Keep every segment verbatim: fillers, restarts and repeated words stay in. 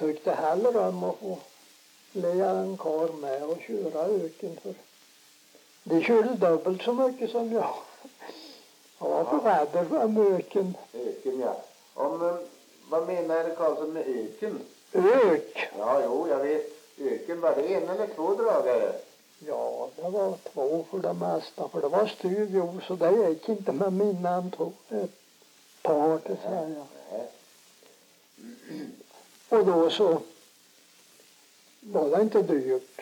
tyckte heller om att få lägga en kar med och köra öken. För de körde dubbelt så mycket som jag. Jag var för rädd för öken. Öken, ja. Om, vad menar herr Karlsson med öken? Ök? Ja, jo, jag vet. Öken, var det en eller två dragare? Ja, det var två för det mesta. För det var styv jord, så det gick inte med mina två. Ett par till säga. Och då så var det inte dyrt.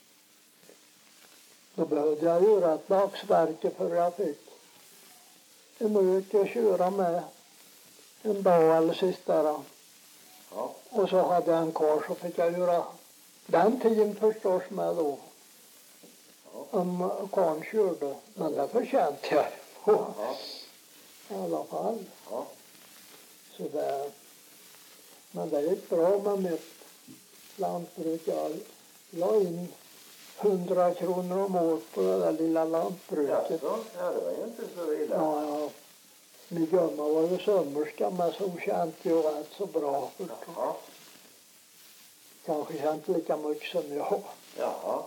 Då behövde jag göra ett dagsverke för jag fick en ök att köra med en dag eller sista dag. Ja. Och så hade jag en kar så fick jag göra den tiden förstås med då. Ja. Om karn körde. Men det förtjänte jag. Ja. I alla fall. Ja. Så det, men det gick bra med mitt lantbruk. Jag la in hundra kronor om året på det där lilla lantbruket. Jaså? Ja, det var ju inte så illa. Ja, ja. Min gumma var ju sömmerska med så hon kände ju rätt så bra. Jaha. Kanske kände lika mycket som jag. Jaha.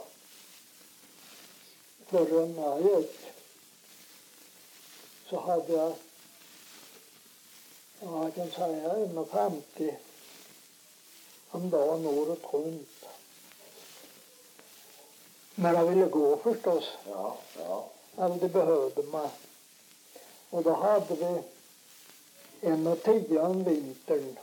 Förrän jag gick så hade jag, ja, jag kan säga en och femtio om dagen året runt. När jag ville gå förstås. Ja, ja. Eller det behövde man. Och då hade vi en och tio om vintern.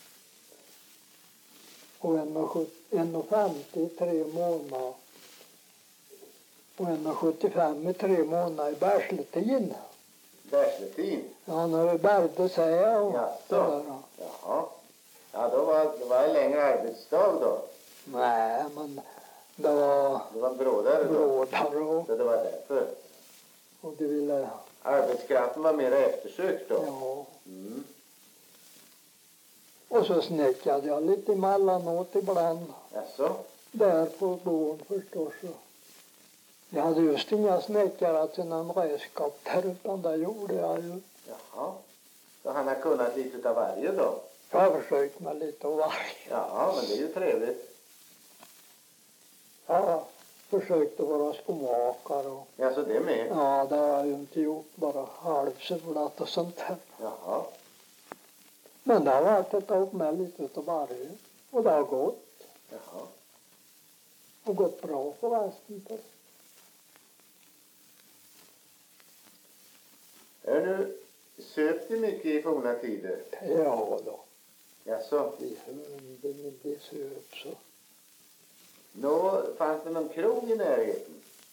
Och en och, en och femtio i tre månader. Och en och sjuttiofem i tre månader i bärsletin. Bärsletin? Ja, när vi bärgde sig och ja, det där. Jaha. Ja, då var det var en längre arbetsdag då? Nej, men det var... Det var brådare då? Brådare och... Så det var därför? Och det ville... Arbetskraften var mer eftersökt då? Ja. Mm. Och så snäckade jag lite emellanåt ibland. Jaså? Där på gården förstås. Jag hade just inga snäckare till någon redskap där, utan det gjorde jag ju. Jaha. Så han har kunnat lite av varje då? Jag har försökt med lite av varje. Ja, men det är ju trevligt. Jag försökte vara skomakare. Och... Ja, så det med? Ja, det har jag ju inte gjort. Bara halvsulat och sånt där. Jaha. Men det har varit att ta upp med lite av varje. Och det har gått. Jaha. Och gått bra förresten. Är nu söp du mycket i forna tider? Ja då. Jaså? Vi hunden inte söp så. Nå, fanns det någon krog i närheten?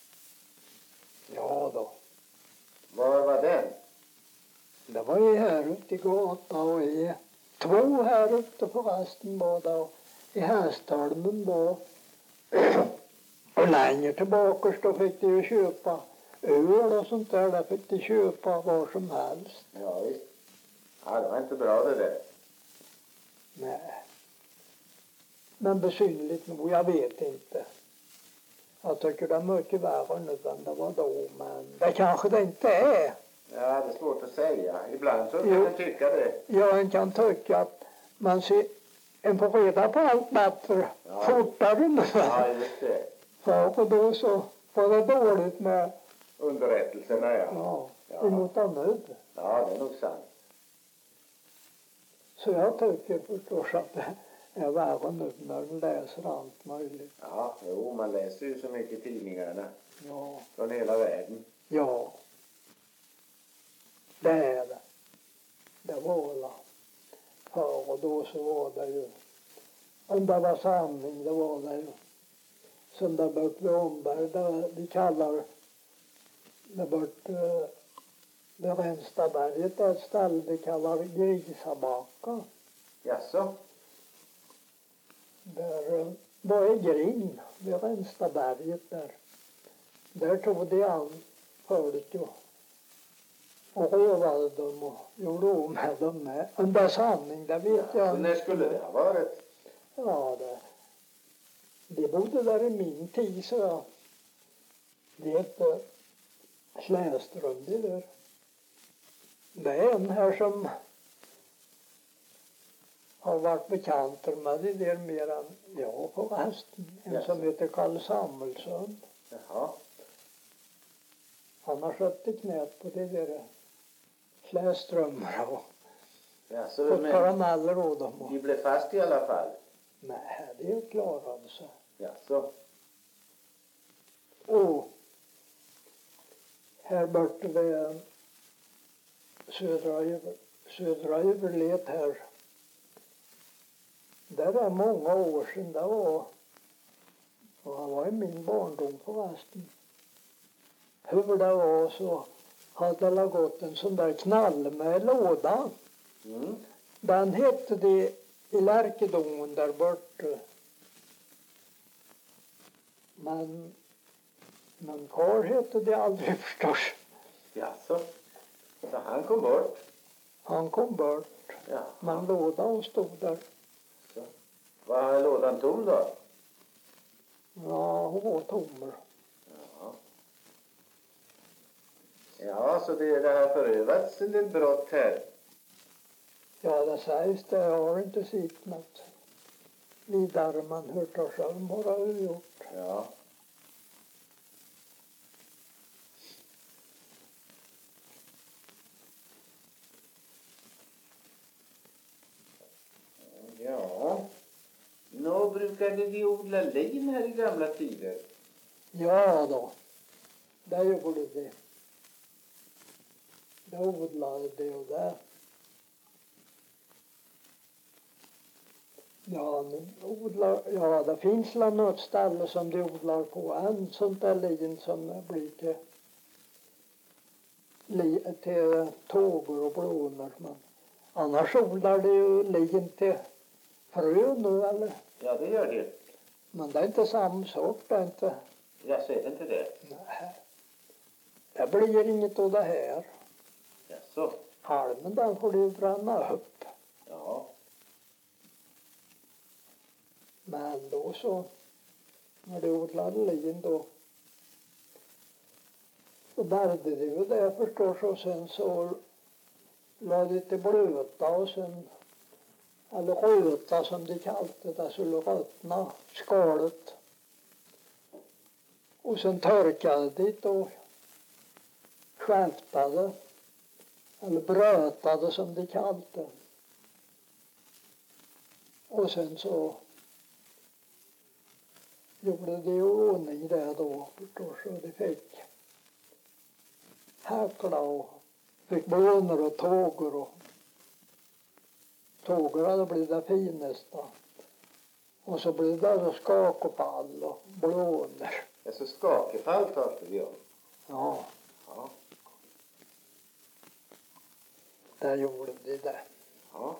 Ja då. Var var den? Det var ju här ute i gatan och i två här ute förresten var det. Och i Hästholmen var. Och längre tillbaka då fick de ju köpa öl och sånt där. Där fick de köpa var som helst. Ja, visst. Ja, det var inte bra det där. Nej. Men besynligt nog, jag vet inte. Jag tycker det är mycket värre nu än det var då, men det kanske det inte är. Ja, det är svårt att säga. Ibland så kan Jo. man tycka det. Ja, en kan tycka att man ser, en får reda på allt bättre, Ja. fortare nu. Ja, just det. För och då så var det dåligt med, Underrättelserna, ja. ja, Ja. emot nu. Ja, det är nog sant. Så jag tycker förstås att det är värre nu när du läser allt möjligt. Ja, jo, man läser ju så mycket i tidningarna. Ja. Från hela världen. Ja. Det är det. Det var det. Förr och då så var det ju. Om det var sanning, det var det ju. Som där bort vid Omberg, där vi kallar det bort uh, vid Renstaberget, ett ställe vi kallar Grisabacka. Jaså? Där uh, var en grind vid Renstaberget där. Där tog de an förut ju. Och rövade dem och gjorde om med dem med. Om det är sanning, det vet Ja, jag så när skulle det ha varit? Ja, det. Det bodde där i min tid, så jag. Det hette Släström, det där. Det är en här som har varit bekanta med det där mer än jag på resten. En Yes. som heter Karl Samuelsson. Jaha. Han har skött i knät på det där klädströmmar och Ja, så fått men karameller åt dem. Och, de blev fast i alla fall? nej, det klarade sig. Ja, så. Och här borta vid södra, över, södra överlet här. Där är många år sedan. Det var, och han var i min barndom förresten. Hur det var så hade det gått en sån där knall med låda. Mm. Den hette det i Lärkedången där borta. Men, men Karl hette det aldrig förstås. Ja, så. Så han kom bort? Han kom bort. Ja. Men lådan stod där. Så. Var lådan tom då? Ja, hon var tommer. Ja. Ja, så det, det har förövats en del brott här. Ja, det sägs det. Jag har inte sett något vidare. Man hört oss själv bara gjort. Ja. Ja. Nå brukade de odla lin här i gamla tider? Ja då, det gjorde det. Det odlade det och det. Ja, nu odlar, ja, det finns väl något ställe som de odlar på än sånt där lin som blir till, li, till tågor och blånor. Men annars odlar de ju lin till frö nu eller? Ja, det gör det. Men det är inte samma sak, det är inte. Jag ser inte det. Nej. Det blir inget av det här. Ja, så. Halmen den får du bränna upp. Ja. Men då så, när du odlade lin då, så bärgade du ju det förstås och sen så lade det till blöta och sen, eller röta som de kallade det, så rötna skalet. Och sen torkade det och skärpade, eller brötade som de kallade det. Och sen så gjorde de i ordning det då förstås så de fick häckla och fick blånor och tågor och tågor hade blivit det finaste. Och så blev det skakepall och blånor. Alltså skakefall talade vi om. Ja, Ja. där gjorde de det. Ja.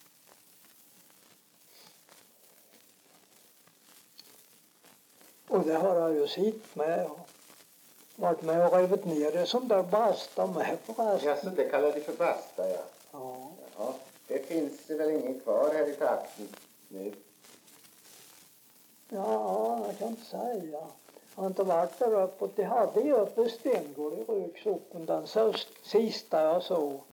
Och det har jag ju sett med och varit med och rivit ner det som där basta med förresten. Ja, så det kallar de för basta, ja. Ja. Ja. Det finns väl ingen kvar här i trakten nu? Ja, jag kan inte säga. Jag har inte varit där uppåt. De hade ju uppe i Stengård i Röksocken, den sista jag såg.